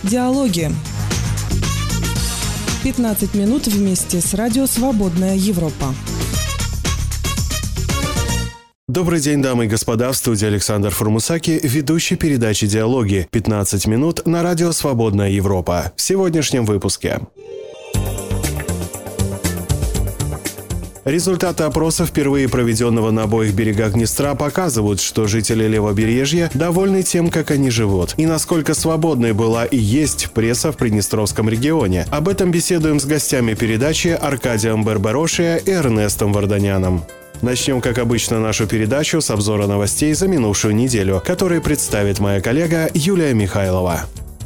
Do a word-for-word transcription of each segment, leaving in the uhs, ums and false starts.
Диалоги. пятнадцать минут вместе с радио «Свободная Европа». Добрый день, дамы и господа, в студии Александр Формусаки, ведущий передачи «Диалоги». пятнадцать минут на радио «Свободная Европа». В сегодняшнем выпуске. Результаты опроса, впервые проведенного на обоих берегах Днестра, показывают, что жители левобережья довольны тем, как они живут, и насколько свободной была и есть пресса в Приднестровском регионе. Об этом беседуем с гостями передачи Аркадием Барбарошия и Эрнестом Варданяном. Начнем, как обычно, нашу передачу с обзора новостей за минувшую неделю, который представит моя коллега Юлия Михайлова.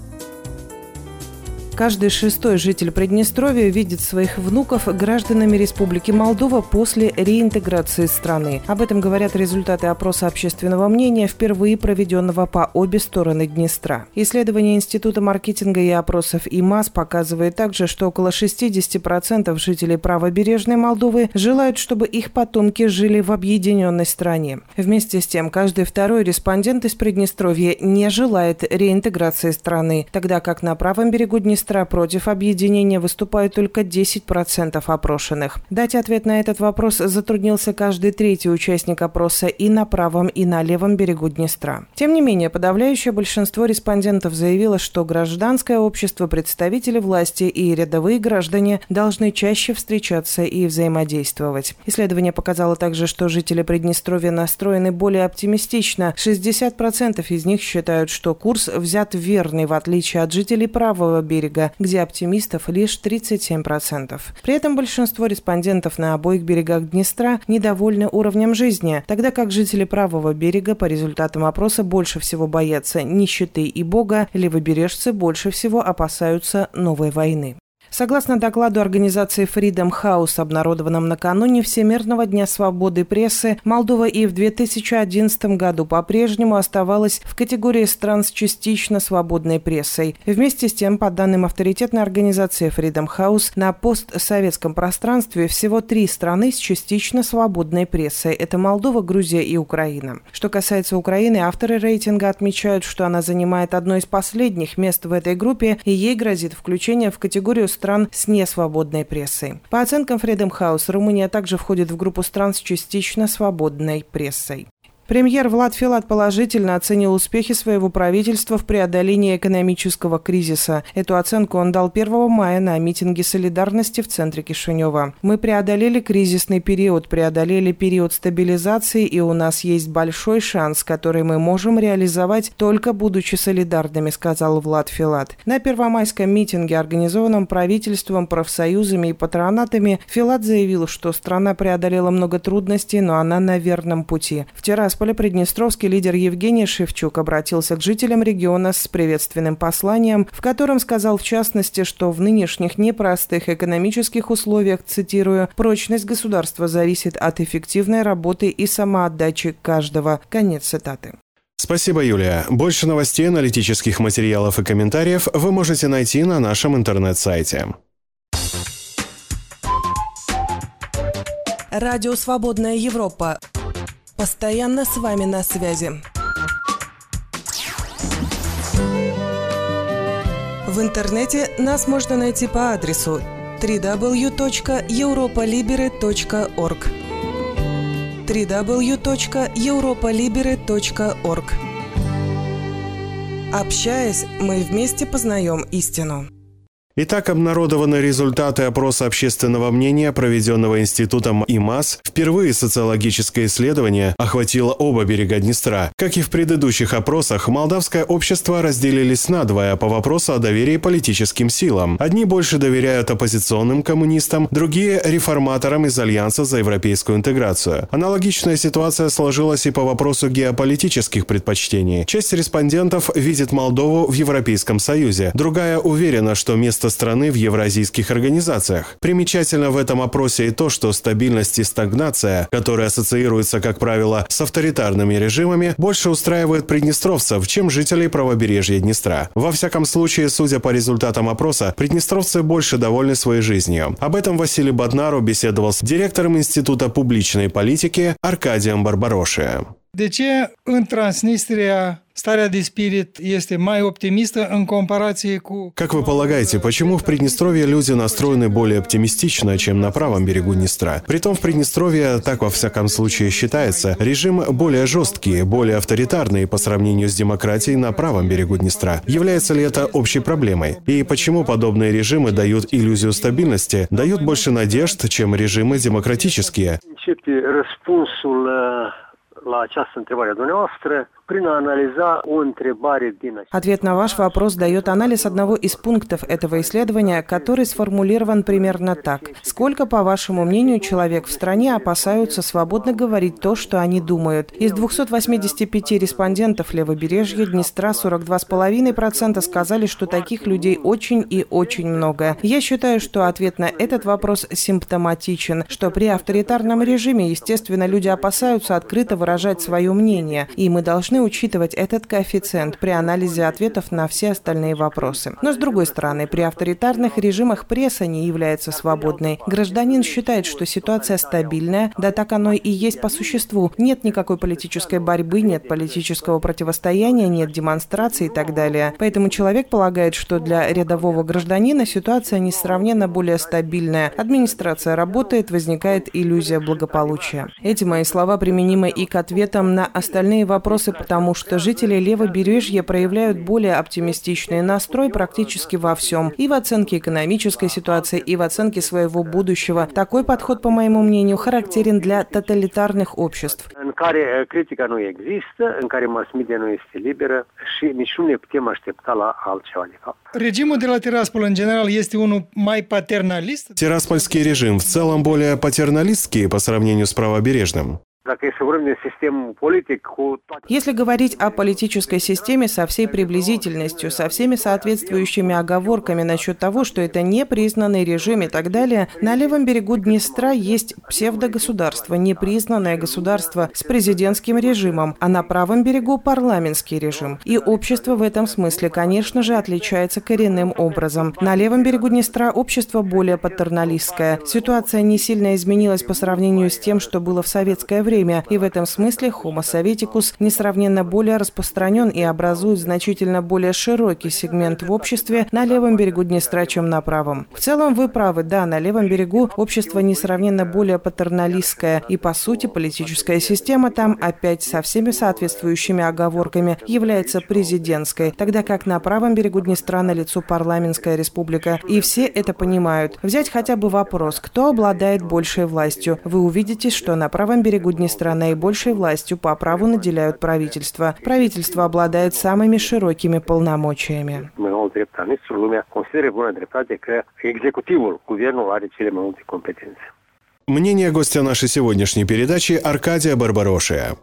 Каждый шестой житель Приднестровья видит своих внуков гражданами Республики Молдова после реинтеграции страны. Об этом говорят результаты опроса общественного мнения, впервые проведенного по обе стороны Днестра. Исследование Института маркетинга и опросов ИМАС показывает также, что около шестьдесят процентов жителей правобережной Молдовы желают, чтобы их потомки жили в объединенной стране. Вместе с тем, каждый второй респондент из Приднестровья не желает реинтеграции страны, тогда как на правом берегу Днестра против объединения выступают только десять процентов опрошенных. Дать ответ на этот вопрос затруднился каждый третий участник опроса и на правом, и на левом берегу Днестра. Тем не менее, подавляющее большинство респондентов заявило, что гражданское общество, представители власти и рядовые граждане должны чаще встречаться и взаимодействовать. Исследование показало также, что жители Приднестровья настроены более оптимистично. шестьдесят процентов из них считают, что курс взят верный, в отличие от жителей правого берега, где оптимистов лишь тридцать семь процентов. При этом большинство респондентов на обоих берегах Днестра недовольны уровнем жизни, тогда как жители правого берега по результатам опроса больше всего боятся нищеты и бога, левобережцы больше всего опасаются новой войны. Согласно докладу организации Freedom House, обнародованном накануне Всемирного дня свободы прессы, Молдова и в две тысячи одиннадцатом году по-прежнему оставалась в категории стран с частично свободной прессой. Вместе с тем, по данным авторитетной организации Freedom House, на постсоветском пространстве всего три страны с частично свободной прессой – это Молдова, Грузия и Украина. Что касается Украины, авторы рейтинга отмечают, что она занимает одно из последних мест в этой группе, и ей грозит включение в категорию стран с несвободной прессой. По оценкам Freedom House, Румыния также входит в группу стран с частично свободной прессой. Премьер Влад Филат положительно оценил успехи своего правительства в преодолении экономического кризиса. Эту оценку он дал первого мая на митинге солидарности в центре Кишинева. «Мы преодолели кризисный период, преодолели период стабилизации, и у нас есть большой шанс, который мы можем реализовать, только будучи солидарными», — сказал Влад Филат. На первомайском митинге, организованном правительством, профсоюзами и патронатами, Филат заявил, что страна преодолела много трудностей, но она на верном пути. В Тирасполе приднестровский лидер Евгений Шевчук обратился к жителям региона с приветственным посланием, в котором сказал в частности, что в нынешних непростых экономических условиях, цитирую, «прочность государства зависит от эффективной работы и самоотдачи каждого». Конец цитаты. Спасибо, Юлия. Больше новостей, аналитических материалов и комментариев вы можете найти на нашем интернет-сайте. Радио «Свободная Европа». Постоянно с вами на связи. В интернете нас можно найти по адресу дабл ю дабл ю дабл ю точка европалиберы точка орг. дабл ю дабл ю дабл ю точка европалиберы точка орг. Общаясь, мы вместе познаем истину. Итак, обнародованы результаты опроса общественного мнения, проведенного Институтом ИМАС. Впервые социологическое исследование охватило оба берега Днестра. Как и в предыдущих опросах, молдавское общество разделились надвое по вопросу о доверии политическим силам. Одни больше доверяют оппозиционным коммунистам, другие – реформаторам из Альянса за европейскую интеграцию. Аналогичная ситуация сложилась и по вопросу геополитических предпочтений. Часть респондентов видит Молдову в Европейском Союзе, другая уверена, что место страны в евразийских организациях. Примечательно в этом опросе и то, что стабильность и стагнация, которые ассоциируются, как правило, с авторитарными режимами, больше устраивают приднестровцев, чем жителей правобережья Днестра. Во всяком случае, судя по результатам опроса, приднестровцы больше довольны своей жизнью. Об этом Василий Боднару беседовал с директором Института публичной политики Аркадием Барбарошием. De ce în Transnistria starea de spirit este mai optimistă în comparație cu... Как вы полагаете, почему в Приднестровье люди настроены более оптимистично, чем на правом берегу Днестра? Притом в Приднестровье, так во всяком случае считается, режим более жесткий, более авторитарный по сравнению с демократией на правом берегу Днестра. Является ли это общей проблемой? И почему подобные режимы дают иллюзию стабильности, дают больше надежд, чем режимы демократические? La această întrebare a dumneavoastră prin a analiza o întrebare din... Ответ на ваш вопрос дает анализ одного из пунктов этого исследования, который сформулирован примерно так. Сколько, по вашему мнению, человек в стране опасаются свободно говорить то, что они думают? Из двухсот восьмидесяти пяти респондентов левобережья Днестра сорок два целых пять десятых процента сказали, что таких людей очень и очень много. Я считаю, что ответ на этот вопрос симптоматичен, что при авторитарном режиме, естественно, люди опасаются открыто выражать свое мнение, и мы должны учитывать этот коэффициент при анализе ответов на все остальные вопросы. Но, с другой стороны, при авторитарных режимах пресса не является свободной. Гражданин считает, что ситуация стабильная, да так оно и есть по существу. Нет никакой политической борьбы, нет политического противостояния, нет демонстраций и так далее. Поэтому человек полагает, что для рядового гражданина ситуация несравненно более стабильная. Администрация работает, возникает иллюзия благополучия. Эти мои слова применимы и к ответам на остальные вопросы, потому что жители левобережья проявляют более оптимистичный настрой практически во всем. И в оценке экономической ситуации, и в оценке своего будущего. Такой подход, по моему мнению, характерен для тоталитарных обществ. În care critica nu există, în care mass-media nu este liberă și nici nu ne putem aștepta la altceva de fapt. Regimul de la Tiraspol, în general, este unul mai paternalist? Тираспольский режим в целом более патерналистский по сравнению с правобережным. Если говорить о политической системе со всей приблизительностью, со всеми соответствующими оговорками насчет того, что это непризнанный режим и так далее, на левом берегу Днестра есть псевдогосударство, непризнанное государство с президентским режимом, а на правом берегу парламентский режим. И общество в этом смысле, конечно же, отличается коренным образом. На левом берегу Днестра общество более патерналистское. Ситуация не сильно изменилась по сравнению с тем, что было в советское время. Время, и в этом смысле Homo Sovieticus несравненно более распространен и образует значительно более широкий сегмент в обществе на левом берегу Днестра, чем на правом. В целом вы правы, да, на левом берегу общество несравненно более патерналистское, и по сути политическая система там опять со всеми соответствующими оговорками является президентской, тогда как на правом берегу Днестра налицо парламентская республика, и все это понимают. Взять хотя бы вопрос, кто обладает большей властью. Вы увидите, что на правом берегу Днестра наибольшей властью по праву наделяют правительство. Правительство обладает самыми широкими полномочиями. Мнение гостя нашей сегодняшней передачи Аркадия Барбарошия.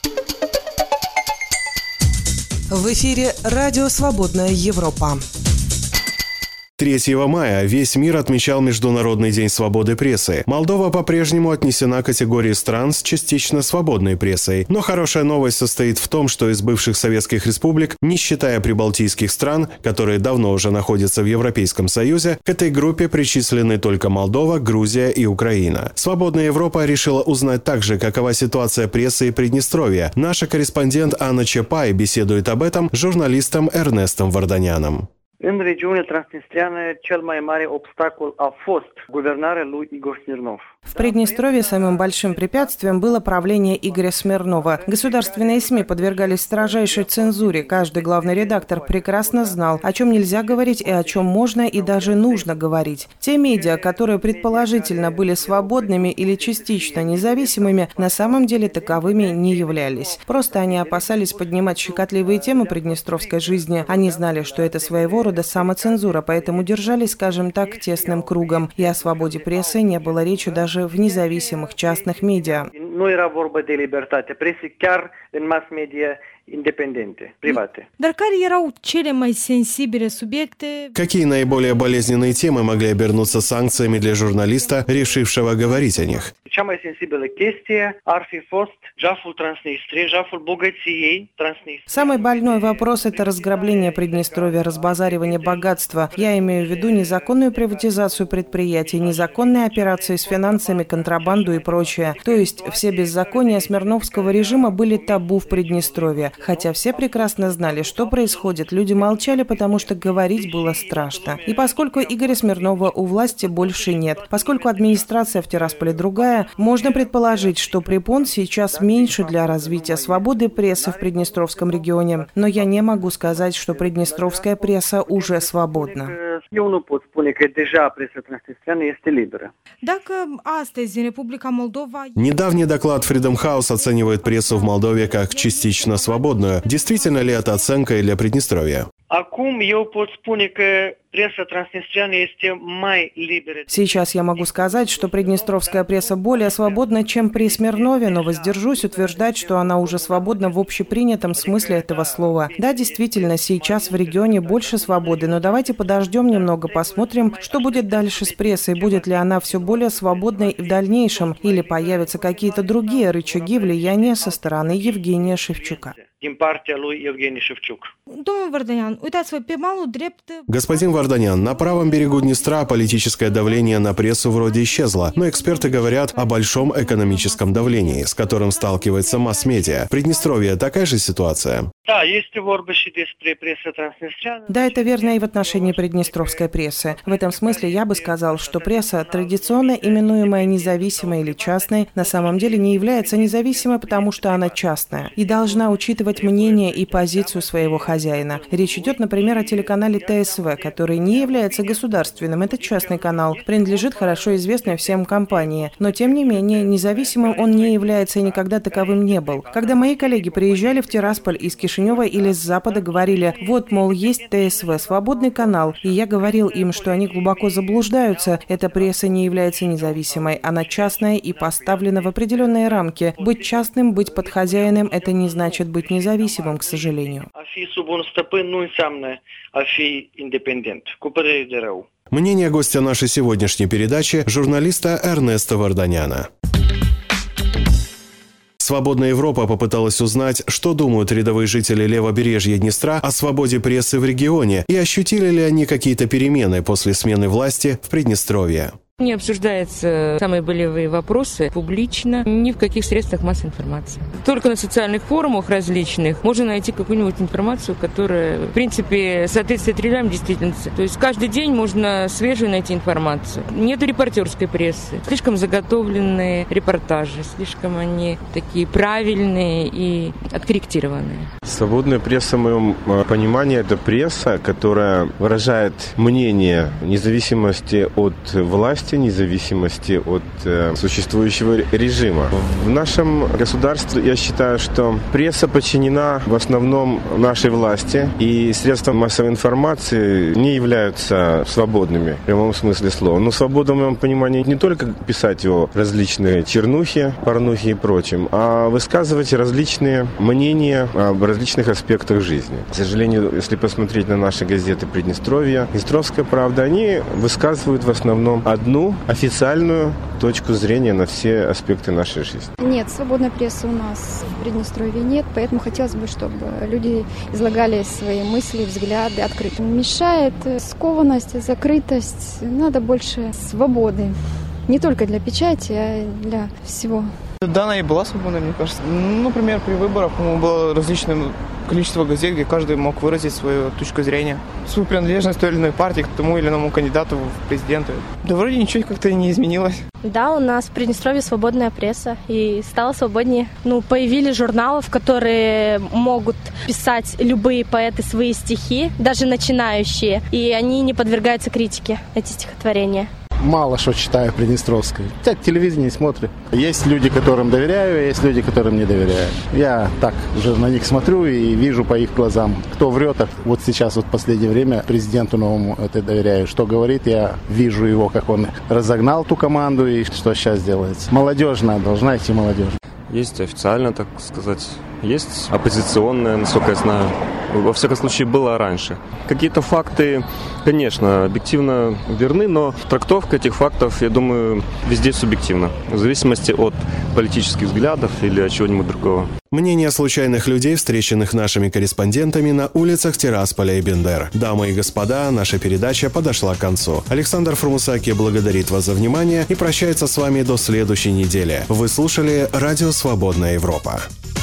В эфире радио «Свободная Европа». третьего мая весь мир отмечал Международный день свободы прессы. Молдова по-прежнему отнесена к категории стран с частично свободной прессой. Но хорошая новость состоит в том, что из бывших советских республик, не считая прибалтийских стран, которые давно уже находятся в Европейском Союзе, к этой группе причислены только Молдова, Грузия и Украина. Свободная Европа решила узнать также, какова ситуация прессы и Приднестровья. Наша корреспондент Анна Чапай беседует об этом с журналистом Эрнестом Варданяном. În regiunea transnistreană, cel mai mare obstacol a fost guvernarea lui Igor Smirnov. В Приднестровье самым большим препятствием было правление Игоря Смирнова. Государственные СМИ подвергались строжайшей цензуре. Каждый главный редактор прекрасно знал, о чем нельзя говорить и о чем можно и даже нужно говорить. Те медиа, которые предположительно были свободными или частично независимыми, на самом деле таковыми не являлись. Просто они опасались поднимать щекотливые темы приднестровской жизни. Они знали, что это своего рода самоцензура, поэтому держались, скажем так, тесным кругом. И о свободе прессы не было речи даже в независимых частных медиа. Nu era vorba de libertatea presei, chiar în mass media independente, private. Dar care erau cele mai sensibile subiecte? Какие наиболее болезненные темы могли обернуться санкциями для журналиста, решившего говорить о них? Cea mai sensibilă chestie ar fi fost jaful Transnistriei, jaful bogăției Transnistriei. Самый больной вопрос – это разграбление Приднестровья, разбазаривание богатства. Я имею в виду незаконную приватизацию предприятий, незаконные операции с финансами, контрабанду и прочее. То есть все беззакония Смирновского режима были табу в Приднестровье. Хотя все прекрасно знали, что происходит. Люди молчали, потому что говорить было страшно. И поскольку Игоря Смирнова у власти больше нет, поскольку администрация в Тирасполе другая, можно предположить, что препон сейчас меньше для развития свободы прессы в Приднестровском регионе. Но я не могу сказать, что приднестровская пресса уже свободна. Eu nu pot spune că deja presa transnistриană este liberă. Dacă astăzi în Republica Moldova... Недавний доклад Freedom House оценивает прессу в Молдове как частично свободную. Действительно ли это оценка и для Приднестровья? Acum eu pot spune că presa transnistриană este mai liberă. Сейчас я могу сказать, что приднестровская пресса более свободна, чем при Смирнове, но воздержусь утверждать, что она уже свободна в общепринятом смысле этого слова. Да, действительно, сейчас в регионе больше свободы, но давайте подождем немного, посмотрим, что будет дальше с прессой, будет ли она все более свободной в дальнейшем, или появятся какие-то другие рычаги влияния со стороны Евгения Шевчука. Din partea lui Евгений Шевчук. Domnul Vardanyan, uitați-vă, pe malul drept... Господин Варданян, на правом берегу Днестра политическое давление на прессу вроде исчезло, но эксперты говорят о большом экономическом давлении, с которым сталкивается масс-медиа. В Приднестровье такая же ситуация? Да, este vorba și despre presa transnistриană. Да, это верно и в отношении приднестровской прессы. В этом смысле я бы сказал, что пресса, традиционно именуемая независимой или частной, на самом деле не является независимой, потому что она частная и должна учитывать мнение и позицию своего хозяина. Речь идет, например, о телеканале ТСВ, который не является государственным. Это частный канал, принадлежит хорошо известной всем компании. Но, тем не менее, независимым он не является и никогда таковым не был. Когда мои коллеги приезжали в Тирасполь из Кишинева или с Запада, говорили, вот, мол, есть ТСВ, свободный канал, и я говорил им, что они глубоко заблуждаются, эта пресса не является независимой, она частная и поставлена в определенные рамки. Быть частным, быть подхозяином – это не значит быть независимым, к сожалению. Мнение гостя нашей сегодняшней передачи – журналиста Эрнеста Варданяна. «Свободная Европа» попыталась узнать, что думают рядовые жители левобережья Днестра о свободе прессы в регионе и ощутили ли они какие-то перемены после смены власти в Приднестровье. Не обсуждаются самые болевые вопросы публично, ни в каких средствах массовой информации. Только на социальных форумах различных можно найти какую-нибудь информацию, которая, в принципе, соответствует реалиям действительности. То есть каждый день можно свежую найти информацию. Нет репортерской прессы. Слишком заготовленные репортажи, слишком они такие правильные и откорректированные. Свободная пресса, в моем понимании, это пресса, которая выражает мнение вне зависимости от власти, вне зависимости от э, существующего режима. В нашем государстве я считаю, что пресса подчинена в основном нашей власти, и средства массовой информации не являются свободными в прямом смысле слова. Но свобода, в моем понимании, не только писать о различные чернухи, порнухи и прочем, а высказывать различные мнения об различных аспектах жизни. К сожалению, если посмотреть на наши газеты Приднестровья, Днестровская правда, они высказывают в основном одну официальную точку зрения на все аспекты нашей жизни. Нет, свободной прессы у нас в Приднестровье нет, поэтому хотелось бы, чтобы люди излагали свои мысли, взгляды открыто. Мешает скованность, закрытость. Надо больше свободы. Не только для печати, а для всего. Да, она и была свободной, мне кажется. Ну, например, при выборах, по-моему, было различное количество газет, где каждый мог выразить свою точку зрения, свою принадлежность той или иной партии, к тому или иному кандидату в президенты. Да вроде ничего как-то и не изменилось. Да, у нас в Приднестровье свободная пресса, и стало свободнее. Ну, появились журналы, в которые могут писать любые поэты свои стихи, даже начинающие, и они не подвергаются критике, эти стихотворения. Мало что читаю Приднестровской. Хотя телевидение не смотрю. Есть люди, которым доверяю, есть люди, которым не доверяю. Я так уже на них смотрю и вижу по их глазам, кто врет. Вот сейчас, вот в последнее время, президенту новому это доверяю. Что говорит, я вижу его, как он разогнал ту команду и что сейчас делается. Молодежная, должна идти молодежь. есть официально, так сказать, есть оппозиционное, насколько я знаю. Во всяком случае, было раньше. Какие-то факты, конечно, объективно верны, но трактовка этих фактов, я думаю, везде субъективна, в зависимости от политических взглядов или от чего-нибудь другого. Мнение случайных людей, встреченных нашими корреспондентами на улицах Тирасполя и Бендер. Дамы и господа, наша передача подошла к концу. Александр Фурмусаки благодарит вас за внимание и прощается с вами до следующей недели. Вы слушали «Радио Свободная Европа».